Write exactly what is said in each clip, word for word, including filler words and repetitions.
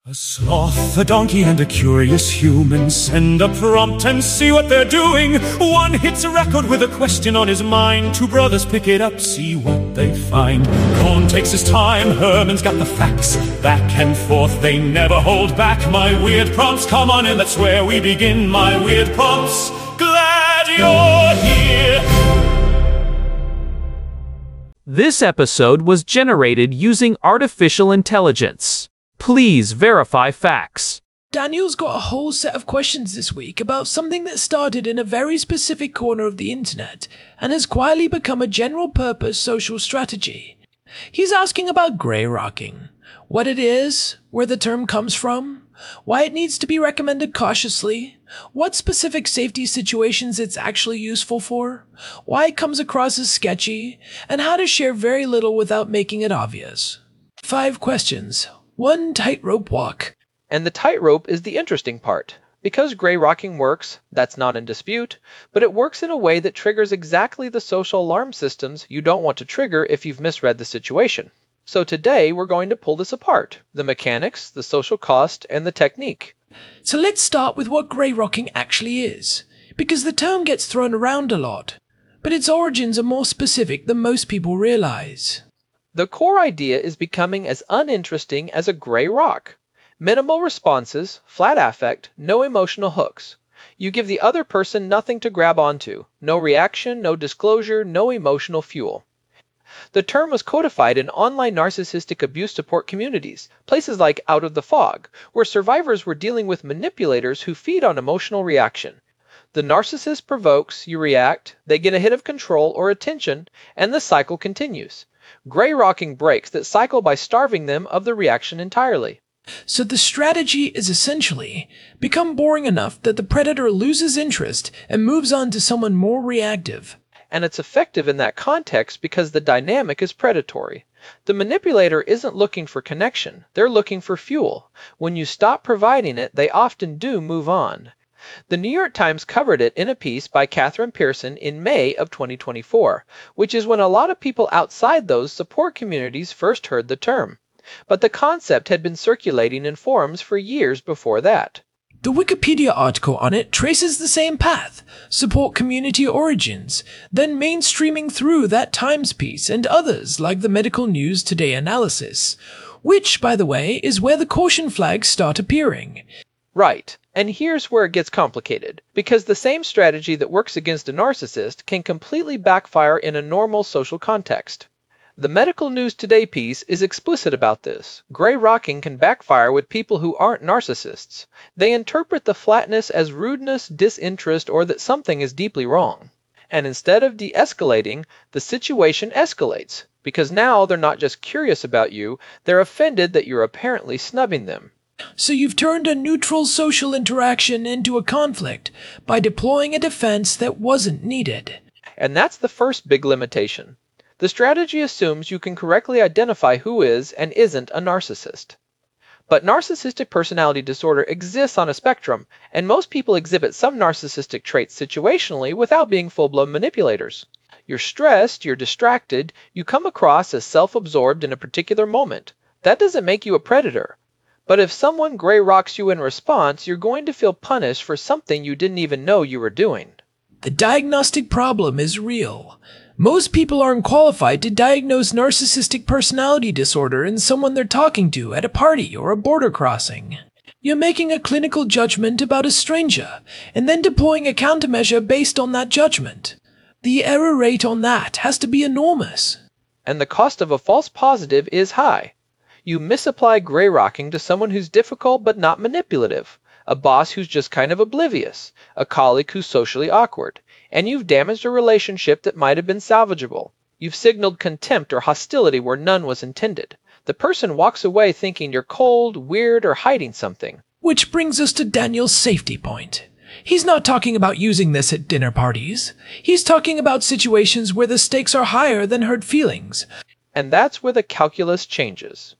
A sloth, a donkey, and a curious human send a prompt and see what they're doing. One hits a record with a question on his mind. Two brothers pick it up, see what they find. Cohn takes his time, Herman's got the facts. Back and forth, they never hold back. My weird prompts, come on in, that's where we begin. My weird prompts, glad you're here. This episode was generated using artificial intelligence. Please verify facts. Daniel's got a whole set of questions this week about something that started in a very specific corner of the internet and has quietly become a general-purpose social strategy. He's asking about grey rocking, what it is, where the term comes from, why it needs to be recommended cautiously, what specific safety situations it's actually useful for, why it comes across as sketchy, and how to share very little without making it obvious. Five questions. One tightrope walk. And the tightrope is the interesting part. Because grey rocking works, that's not in dispute, but it works in a way that triggers exactly the social alarm systems you don't want to trigger if you've misread the situation. So today we're going to pull this apart, the mechanics, the social cost, and the technique. So let's start with what grey rocking actually is, because the term gets thrown around a lot, but its origins are more specific than most people realize. The core idea is becoming as uninteresting as a grey rock. Minimal responses, flat affect, no emotional hooks. You give the other person nothing to grab onto. No reaction, no disclosure, no emotional fuel. The term was codified in online narcissistic abuse support communities, places like Out of the Fog, where survivors were dealing with manipulators who feed on emotional reaction. The narcissist provokes, you react, they get a hit of control or attention, and the cycle continues. Grey rocking breaks that cycle by starving them of the reaction entirely. So the strategy is essentially become boring enough that the predator loses interest and moves on to someone more reactive. And it's effective in that context because the dynamic is predatory. The manipulator isn't looking for connection, they're looking for fuel. When you stop providing it, they often do move on. The New York Times covered it in a piece by Catherine Pearson in May of twenty twenty-four, which is when a lot of people outside those support communities first heard the term. But the concept had been circulating in forums for years before that. The Wikipedia article on it traces the same path, support community origins, then mainstreaming through that Times piece and others like the Medical News Today analysis, which, by the way, is where the caution flags start appearing. Right. And here's where it gets complicated, because the same strategy that works against a narcissist can completely backfire in a normal social context. The Medical News Today piece is explicit about this. Grey rocking can backfire with people who aren't narcissists. They interpret the flatness as rudeness, disinterest, or that something is deeply wrong. And instead of de-escalating, the situation escalates, because now they're not just curious about you, they're offended that you're apparently snubbing them. So you've turned a neutral social interaction into a conflict by deploying a defense that wasn't needed. And that's the first big limitation. The strategy assumes you can correctly identify who is and isn't a narcissist. But narcissistic personality disorder exists on a spectrum, and most people exhibit some narcissistic traits situationally without being full-blown manipulators. You're stressed, you're distracted, you come across as self-absorbed in a particular moment. That doesn't make you a predator. But if someone grey rocks you in response, you're going to feel punished for something you didn't even know you were doing. The diagnostic problem is real. Most people aren't qualified to diagnose narcissistic personality disorder in someone they're talking to at a party or a border crossing. You're making a clinical judgment about a stranger, and then deploying a countermeasure based on that judgment. The error rate on that has to be enormous. And the cost of a false positive is high. You misapply grey rocking to someone who's difficult but not manipulative, a boss who's just kind of oblivious, a colleague who's socially awkward, and you've damaged a relationship that might have been salvageable. You've signaled contempt or hostility where none was intended. The person walks away thinking you're cold, weird, or hiding something. Which brings us to Daniel's safety point. He's not talking about using this at dinner parties. He's talking about situations where the stakes are higher than hurt feelings. And that's where the calculus changes.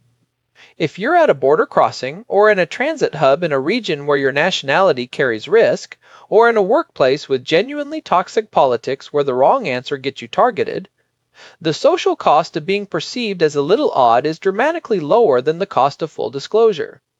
If you're at a border crossing, or in a transit hub in a region where your nationality carries risk, or in a workplace with genuinely toxic politics where the wrong answer gets you targeted, the social cost of being perceived as a little odd is dramatically lower than the cost of full disclosure.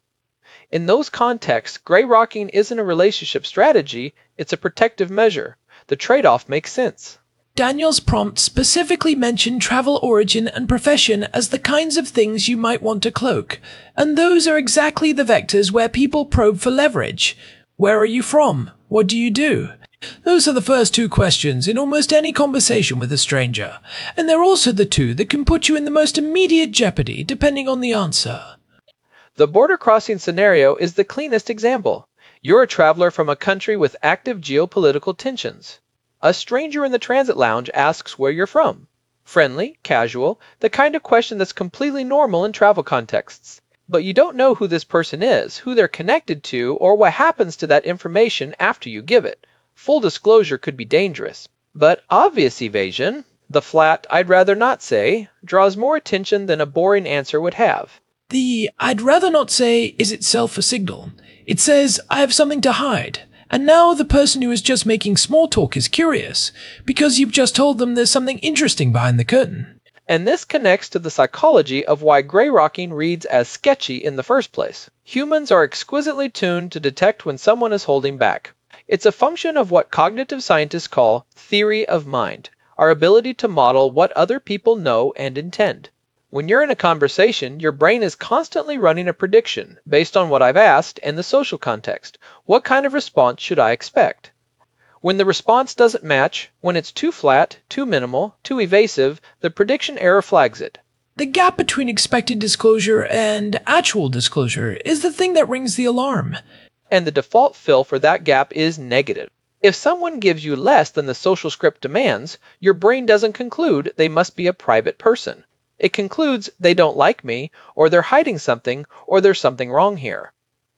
In those contexts, gray rocking isn't a relationship strategy, it's a protective measure. The trade-off makes sense. Daniel's prompt specifically mentioned travel origin and profession as the kinds of things you might want to cloak, and those are exactly the vectors where people probe for leverage. Where are you from? What do you do? Those are the first two questions in almost any conversation with a stranger, and they're also the two that can put you in the most immediate jeopardy depending on the answer. The border crossing scenario is the cleanest example. You're a traveler from a country with active geopolitical tensions. A stranger in the transit lounge asks where you're from. Friendly, casual, the kind of question that's completely normal in travel contexts. But you don't know who this person is, who they're connected to, or what happens to that information after you give it. Full disclosure could be dangerous. But obvious evasion, the flat "I'd rather not say," draws more attention than a boring answer would have. The "I'd rather not say" is itself a signal. It says, I have something to hide. And now the person who is just making small talk is curious, because you've just told them there's something interesting behind the curtain. And this connects to the psychology of why gray rocking reads as sketchy in the first place. Humans are exquisitely tuned to detect when someone is holding back. It's a function of what cognitive scientists call theory of mind, our ability to model what other people know and intend. When you're in a conversation, your brain is constantly running a prediction based on what I've asked and the social context. What kind of response should I expect? When the response doesn't match, when it's too flat, too minimal, too evasive, the prediction error flags it. The gap between expected disclosure and actual disclosure is the thing that rings the alarm. And the default fill for that gap is negative. If someone gives you less than the social script demands, your brain doesn't conclude they must be a private person. It concludes they don't like me, or they're hiding something, or there's something wrong here.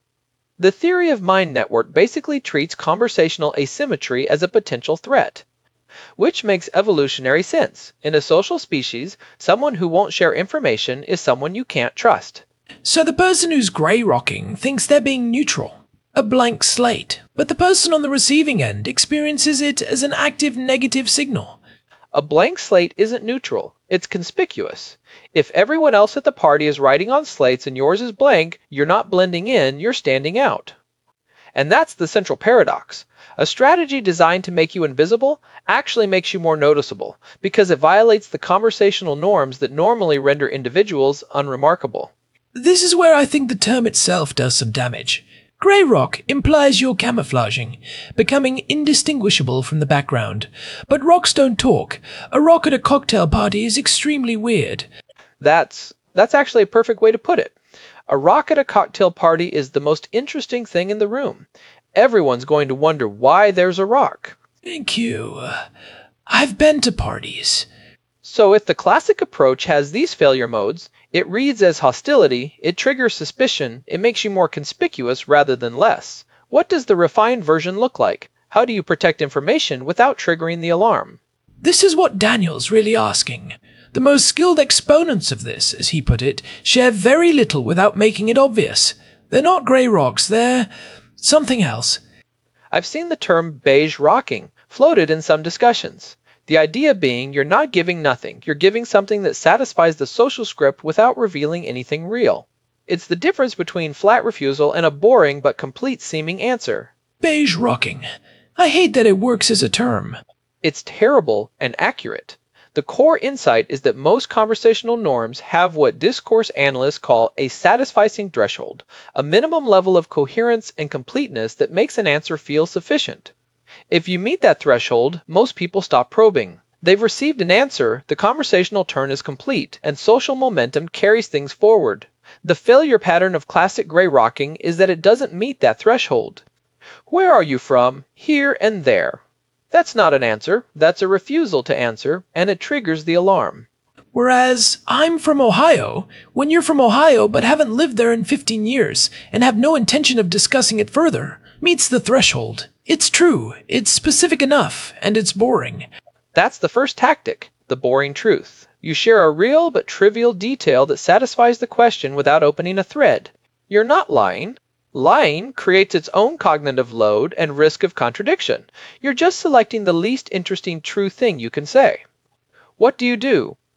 The theory of mind network basically treats conversational asymmetry as a potential threat, which makes evolutionary sense. In a social species, someone who won't share information is someone you can't trust. So the person who's grey rocking thinks they're being neutral, a blank slate, but the person on the receiving end experiences it as an active negative signal. A blank slate isn't neutral, it's conspicuous. If everyone else at the party is writing on slates and yours is blank, you're not blending in, you're standing out. And that's the central paradox. A strategy designed to make you invisible actually makes you more noticeable, because it violates the conversational norms that normally render individuals unremarkable. This is where I think the term itself does some damage. Grey rock implies you're camouflaging, becoming indistinguishable from the background. But rocks don't talk. A rock at a cocktail party is extremely weird. That's, that's actually a perfect way to put it. A rock at a cocktail party is the most interesting thing in the room. Everyone's going to wonder why there's a rock. Thank you. I've been to parties. So if the classic approach has these failure modes, it reads as hostility, it triggers suspicion, it makes you more conspicuous rather than less. What does the refined version look like? How do you protect information without triggering the alarm? This is what Daniel's really asking. The most skilled exponents of this, as he put it, share very little without making it obvious. They're not grey rocks, they're something else. I've seen the term beige rocking floated in some discussions. The idea being you're not giving nothing, you're giving something that satisfies the social script without revealing anything real. It's the difference between flat refusal and a boring but complete seeming answer. Beige rocking. I hate that it works as a term. It's terrible and accurate. The core insight is that most conversational norms have what discourse analysts call a satisficing threshold, a minimum level of coherence and completeness that makes an answer feel sufficient. If you meet that threshold, most people stop probing. They've received an answer, the conversational turn is complete, and social momentum carries things forward. The failure pattern of classic grey rocking is that it doesn't meet that threshold. Where are you from? Here and there. That's not an answer, that's a refusal to answer, and it triggers the alarm. Whereas, I'm from Ohio, when you're from Ohio but haven't lived there in fifteen years, and have no intention of discussing it further, meets the threshold. It's true, it's specific enough, and it's boring. That's the first tactic, the boring truth. You share a real but trivial detail that satisfies the question without opening a thread. You're not lying. Lying creates its own cognitive load and risk of contradiction. You're just selecting the least interesting true thing you can say. What do you do?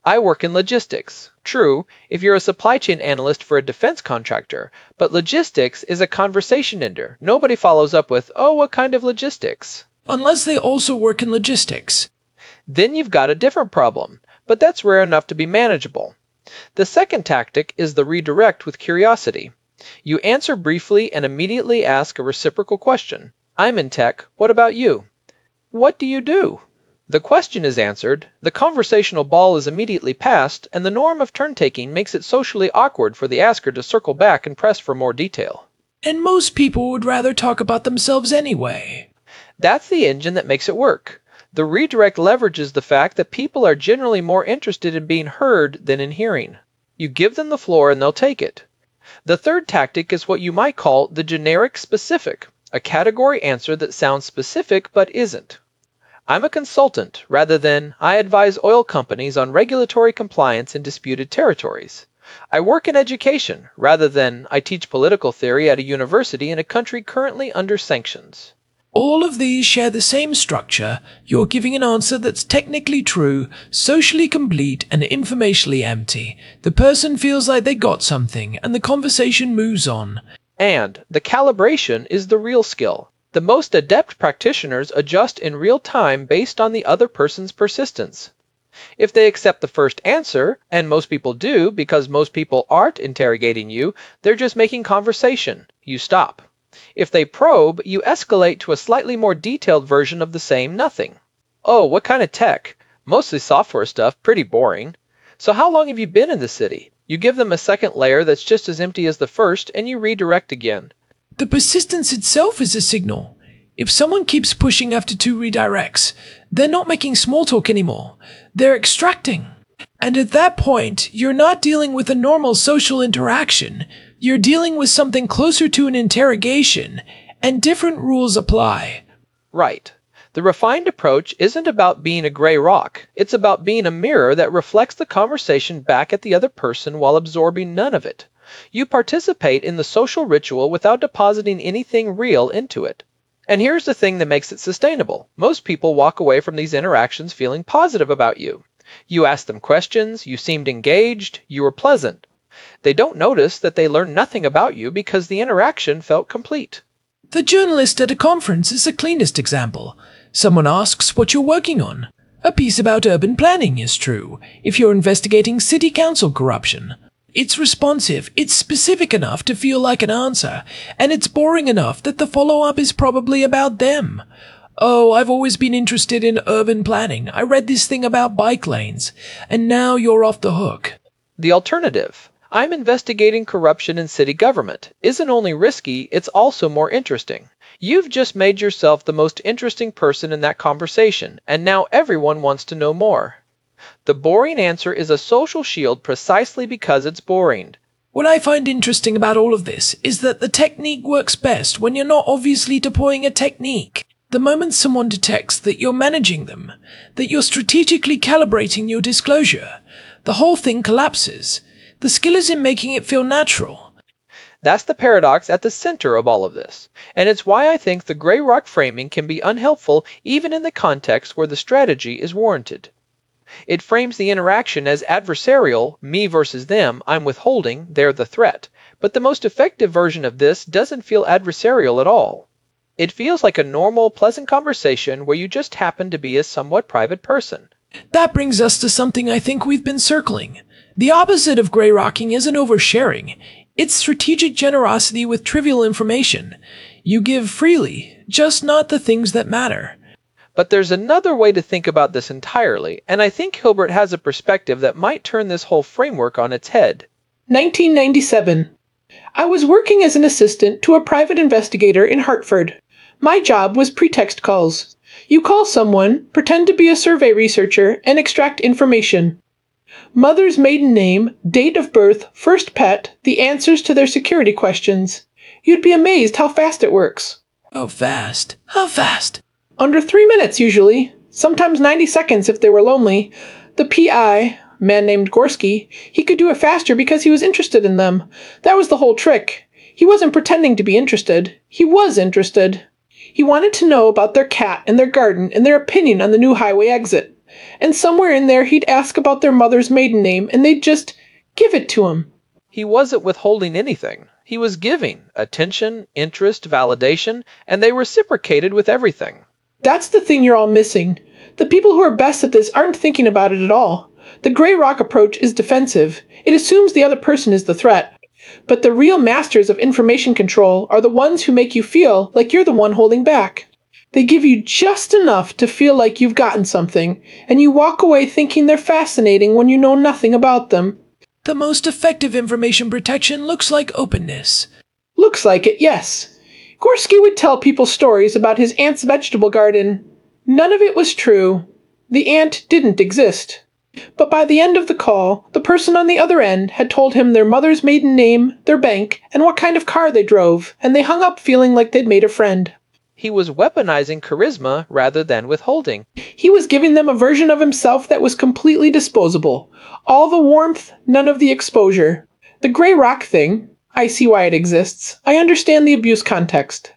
I work in logistics. True, if you're a supply chain analyst for a defense contractor, but logistics is a conversation ender. Nobody follows up with, oh, what kind of logistics? Unless they also work in logistics. Then you've got a different problem, but that's rare enough to be manageable. The second tactic is the redirect with curiosity. You answer briefly and immediately ask a reciprocal question. I'm in tech, what about you? What do you do? The question is answered, the conversational ball is immediately passed, and the norm of turn-taking makes it socially awkward for the asker to circle back and press for more detail. And most people would rather talk about themselves anyway. That's the engine that makes it work. The redirect leverages the fact that people are generally more interested in being heard than in hearing. You give them the floor and they'll take it. The third tactic is what you might call the generic specific, a category answer that sounds specific but isn't. I'm a consultant rather than I advise oil companies on regulatory compliance in disputed territories. I work in education rather than I teach political theory at a university in a country currently under sanctions. All of these share the same structure. You're giving an answer that's technically true, socially complete, and informationally empty. The person feels like they got something, and the conversation moves on. And the calibration is the real skill. The most adept practitioners adjust in real time based on the other person's persistence. If they accept the first answer, and most people do because most people aren't interrogating you, they're just making conversation. You stop. If they probe, you escalate to a slightly more detailed version of the same nothing. Oh, what kind of tech? Mostly software stuff, pretty boring. So how long have you been in the city? You give them a second layer that's just as empty as the first, and you redirect again. The persistence itself is a signal. If someone keeps pushing after two redirects, they're not making small talk anymore. They're extracting. And at that point, you're not dealing with a normal social interaction. You're dealing with something closer to an interrogation, and different rules apply. Right. The refined approach isn't about being a gray rock. It's about being a mirror that reflects the conversation back at the other person while absorbing none of it. You participate in the social ritual without depositing anything real into it. And here's the thing that makes it sustainable. Most people walk away from these interactions feeling positive about you. You asked them questions, you seemed engaged, you were pleasant. They don't notice that they learned nothing about you because the interaction felt complete. The journalist at a conference is the cleanest example. Someone asks what you're working on. A piece about urban planning is true, if you're investigating city council corruption. It's responsive, it's specific enough to feel like an answer, and it's boring enough that the follow-up is probably about them. Oh, I've always been interested in urban planning. I read this thing about bike lanes, and now you're off the hook. The alternative, I'm investigating corruption in city government, isn't only risky, it's also more interesting. You've just made yourself the most interesting person in that conversation, and now everyone wants to know more. The boring answer is a social shield precisely because it's boring. What I find interesting about all of this is that the technique works best when you're not obviously deploying a technique. The moment someone detects that you're managing them, that you're strategically calibrating your disclosure, the whole thing collapses. The skill is in making it feel natural. That's the paradox at the center of all of this, and it's why I think the gray rock framing can be unhelpful even in the context where the strategy is warranted. It frames the interaction as adversarial, me versus them, I'm withholding, they're the threat, but the most effective version of this doesn't feel adversarial at all. It feels like a normal, pleasant conversation where you just happen to be a somewhat private person. That brings us to something I think we've been circling. The opposite of gray rocking isn't oversharing. It's strategic generosity with trivial information. You give freely, just not the things that matter. But there's another way to think about this entirely, and I think Hilbert has a perspective that might turn this whole framework on its head. nineteen ninety-seven. I was working as an assistant to a private investigator in Hartford. My job was pretext calls. You call someone, pretend to be a survey researcher, and extract information. Mother's maiden name, date of birth, first pet, the answers to their security questions. You'd be amazed how fast it works. How fast? How fast? Under three minutes, usually. Sometimes ninety seconds if they were lonely. The P I, man named Gorski, he could do it faster because he was interested in them. That was the whole trick. He wasn't pretending to be interested. He was interested. He wanted to know about their cat and their garden and their opinion on the new highway exit. And somewhere in there he'd ask about their mother's maiden name, and they'd just give it to him. He wasn't withholding anything. He was giving attention, interest, validation, and they reciprocated with everything. That's the thing you're all missing. The people who are best at this aren't thinking about it at all. The gray rock approach is defensive. It assumes the other person is the threat. But the real masters of information control are the ones who make you feel like you're the one holding back. They give you just enough to feel like you've gotten something, and you walk away thinking they're fascinating when you know nothing about them. The most effective information protection looks like openness. Looks like it, yes. Gorski would tell people stories about his aunt's vegetable garden. None of it was true. The aunt didn't exist. But by the end of the call, the person on the other end had told him their mother's maiden name, their bank, and what kind of car they drove, and they hung up feeling like they'd made a friend. He was weaponizing charisma rather than withholding. He was giving them a version of himself that was completely disposable. All the warmth, none of the exposure. The gray rock thing, I see why it exists. I understand the abuse context.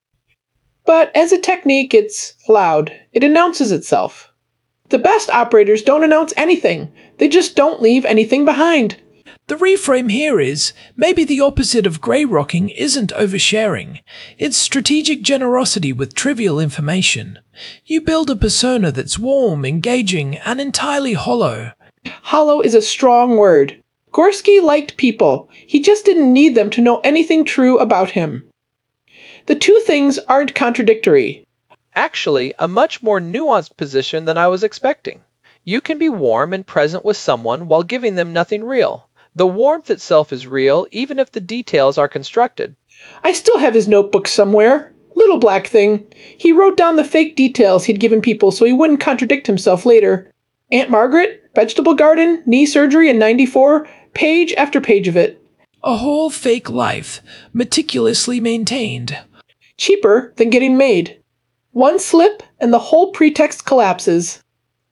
But as a technique, it's loud. It announces itself. The best operators don't announce anything. They just don't leave anything behind. The reframe here is, maybe the opposite of grey rocking isn't oversharing. It's strategic generosity with trivial information. You build a persona that's warm, engaging, and entirely hollow. Hollow is a strong word. Gorski liked people. He just didn't need them to know anything true about him. The two things aren't contradictory. Actually, a much more nuanced position than I was expecting. You can be warm and present with someone while giving them nothing real. The warmth itself is real, even if the details are constructed. I still have his notebook somewhere. Little black thing. He wrote down the fake details he'd given people so he wouldn't contradict himself later. Aunt Margaret, vegetable garden, knee surgery in ninety-four, page after page of it. A whole fake life, meticulously maintained. Cheaper than getting made. One slip, and the whole pretext collapses.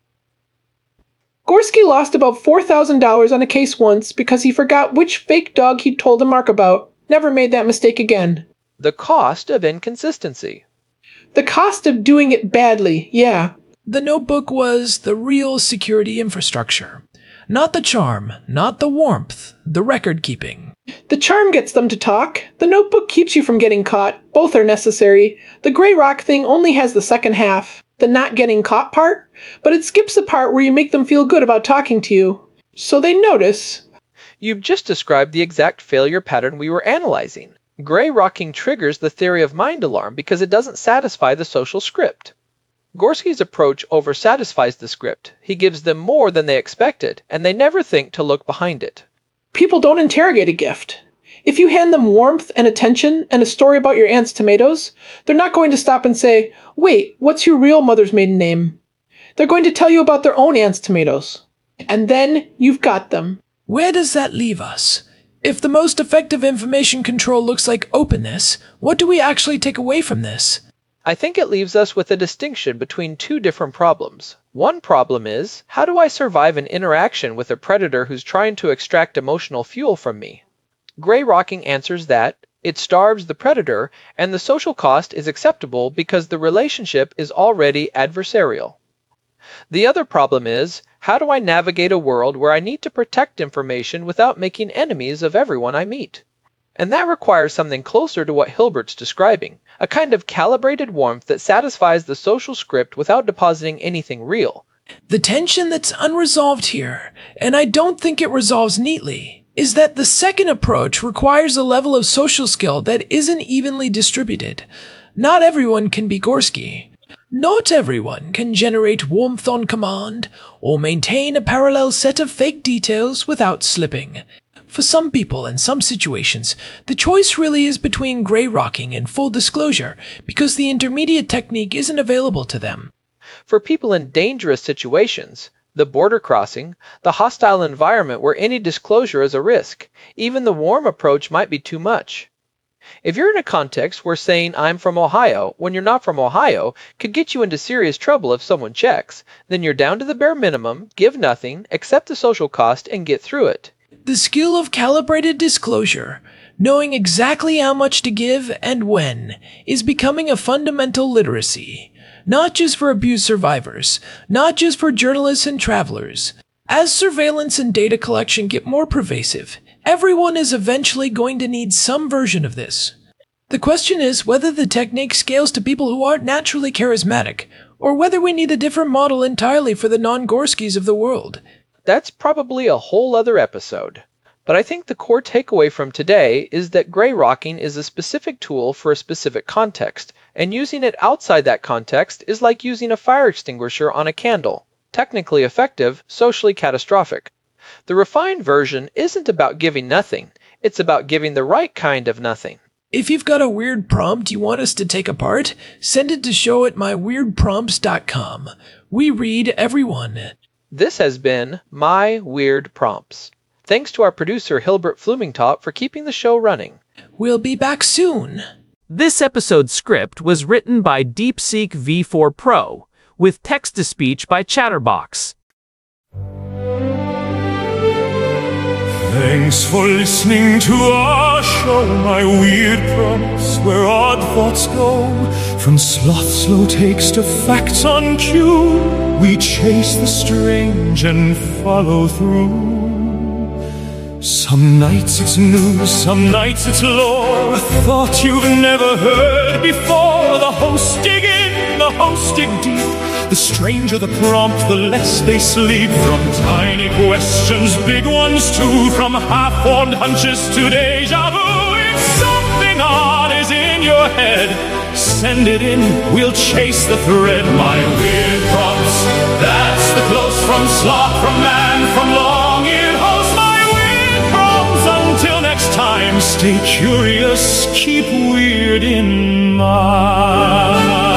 Gorski lost about four thousand dollars on a case once because he forgot which fake dog he'd told a mark about. Never made that mistake again. The cost of inconsistency. The cost of doing it badly, yeah. The notebook was the real security infrastructure. Not the charm, not the warmth, the record-keeping. The charm gets them to talk. The notebook keeps you from getting caught. Both are necessary. The gray rock thing only has the second half, the not getting caught part, but it skips the part where you make them feel good about talking to you. So they notice. You've just described the exact failure pattern we were analyzing. Gray rocking triggers the theory of mind alarm because it doesn't satisfy the social script. Gorski's approach oversatisfies the script. He gives them more than they expected, and they never think to look behind it. People don't interrogate a gift. If you hand them warmth and attention and a story about your aunt's tomatoes, they're not going to stop and say, "Wait, what's your real mother's maiden name?" They're going to tell you about their own aunt's tomatoes. And then you've got them. Where does that leave us? If the most effective information control looks like openness, what do we actually take away from this? I think it leaves us with a distinction between two different problems. One problem is, how do I survive an interaction with a predator who's trying to extract emotional fuel from me? Gray rocking answers that it starves the predator, and the social cost is acceptable because the relationship is already adversarial. The other problem is, how do I navigate a world where I need to protect information without making enemies of everyone I meet? And that requires something closer to what Hilbert's describing, a kind of calibrated warmth that satisfies the social script without depositing anything real. The tension that's unresolved here, and I don't think it resolves neatly, is that the second approach requires a level of social skill that isn't evenly distributed. Not everyone can be Gorski. Not everyone can generate warmth on command, or maintain a parallel set of fake details without slipping. For some people and some situations, the choice really is between gray rocking and full disclosure, because the intermediate technique isn't available to them. For people in dangerous situations, the border crossing, the hostile environment where any disclosure is a risk, even the warm approach might be too much. If you're in a context where saying "I'm from Ohio" when you're not from Ohio could get you into serious trouble if someone checks, then you're down to the bare minimum, give nothing, accept the social cost, and get through it. The skill of calibrated disclosure, knowing exactly how much to give and when, is becoming a fundamental literacy. not just for abuse survivors, not just for journalists and travelers. As surveillance and data collection get more pervasive, everyone is eventually going to need some version of this. The question is whether the technique scales to people who aren't naturally charismatic, or whether we need a different model entirely for the non-Gorskys of the world. That's probably a whole other episode. But I think the core takeaway from today is that gray rocking is a specific tool for a specific context, and using it outside that context is like using a fire extinguisher on a candle. Technically effective, socially catastrophic. The refined version isn't about giving nothing, it's about giving the right kind of nothing. If you've got a weird prompt you want us to take apart, send it to show at my weird prompts dot com. We read every one. This has been My Weird Prompts. Thanks to our producer Hilbert Flumingtop for keeping the show running. We'll be back soon. This episode's script was written by DeepSeek V four Pro, with text-to-speech by Chatterbox. Thanks for listening to our show, My Weird Prompts, where odd thoughts go. From sloth slow takes to facts on cue, we chase the strange and follow through. Some nights it's news, some nights it's lore, a thought you've never heard before. The hosts dig in, the hosts dig deep. The stranger the prompt, the less they sleep. From tiny questions, big ones too. From half-formed hunches to deja vu. If something odd is in your head, send it in, we'll chase the thread. My Weird Prompts, that's the close from sloth, from man, from long-eared host. My Weird Prompts, until next time, stay curious, keep weird in mind.